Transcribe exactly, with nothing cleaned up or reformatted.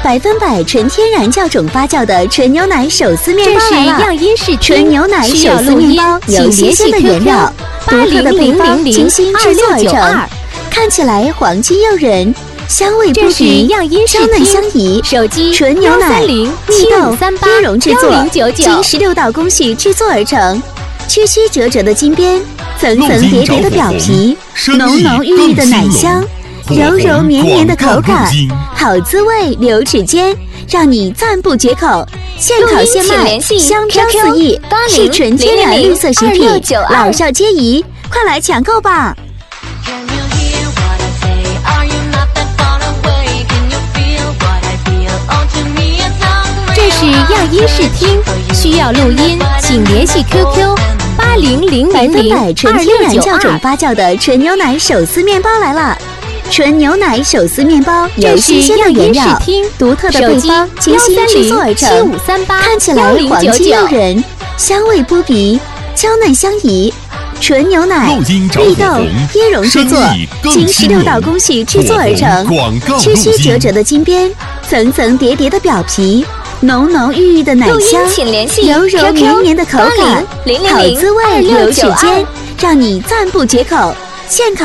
百分百纯天然酵种发酵的纯牛奶手撕面包来了。 这是样音试听， 纯牛奶手撕面包由新鲜的原料、独特的配方精心制作而成，看起来黄金诱人，香味扑鼻，娇嫩相宜。 手机纯牛奶、蜜豆、椰蓉制作，经十六道工序制作而成，曲曲折折的金边，层层叠叠的表皮，浓浓郁郁的奶香，柔柔绵绵的口感，好滋味留指尖，让你赞不绝口。现烤现卖，香飘四溢，是纯天然绿色食品，老少皆宜，快来抢购吧！ 这是样音试听，需要录音，请联系 Q Q 八零零零零二六九二。 百分百纯天然酵种发酵的纯牛奶手撕面包来了。纯牛奶手撕面包由新鲜的原料、独特的配方精心制作而成，看起来黄金诱人，香味扑鼻，娇嫩相宜。纯牛奶、蜜豆、椰蓉制作，经十六道工序制作而成，曲曲折折的金边，层层叠叠的表皮，浓浓郁郁的奶香，柔柔绵绵的口感，好滋味留指尖，让你赞不绝口。现烤